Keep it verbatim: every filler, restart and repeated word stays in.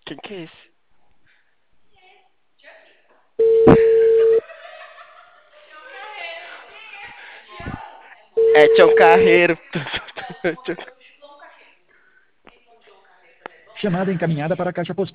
Quem que é esse? É Tião Carreiro. Chamada encaminhada para a caixa postal.